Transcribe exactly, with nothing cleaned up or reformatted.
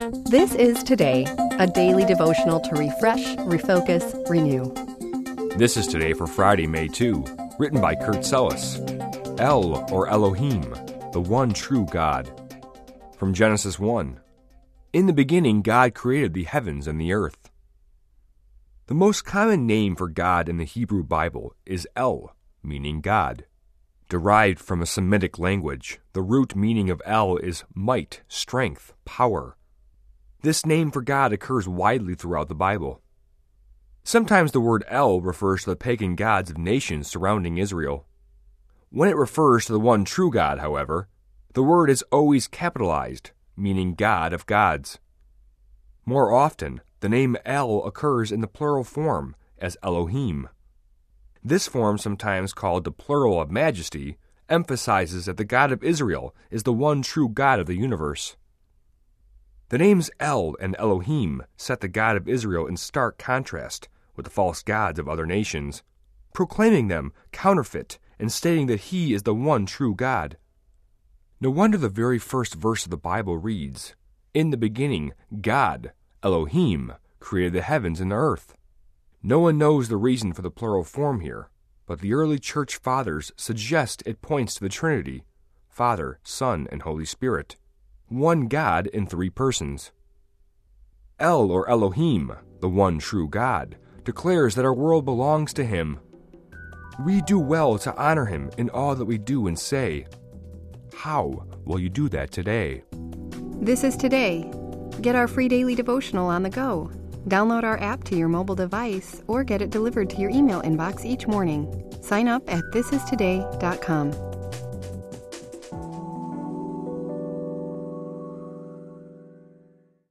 This is Today, a daily devotional to refresh, refocus, renew. This is Today for Friday, May second, written by Kurt Sellis. El, or Elohim, the one true God. From Genesis one. In the beginning, God created the heavens and the earth. The most common name for God in the Hebrew Bible is El, meaning God. Derived from a Semitic language, the root meaning of El is might, strength, power. This name for God occurs widely throughout the Bible. Sometimes the word El refers to the pagan gods of nations surrounding Israel. When it refers to the one true God, however, the word is always capitalized, meaning God of gods. More often, the name El occurs in the plural form as Elohim. This form, sometimes called the plural of majesty, emphasizes that the God of Israel is the one true God of the universe. The names El and Elohim set the God of Israel in stark contrast with the false gods of other nations, proclaiming them counterfeit and stating that He is the one true God. No wonder the very first verse of the Bible reads, "In the beginning, God, Elohim, created the heavens and the earth." No one knows the reason for the plural form here, but the early church fathers suggest it points to the Trinity, Father, Son, and Holy Spirit, one God in three persons. El, or Elohim, the one true God, declares that our world belongs to Him. We do well to honor Him in all that we do and say. How will you do that today? This is Today. Get our free daily devotional on the go. Download our app to your mobile device or get it delivered to your email inbox each morning. Sign up at this is today dot com.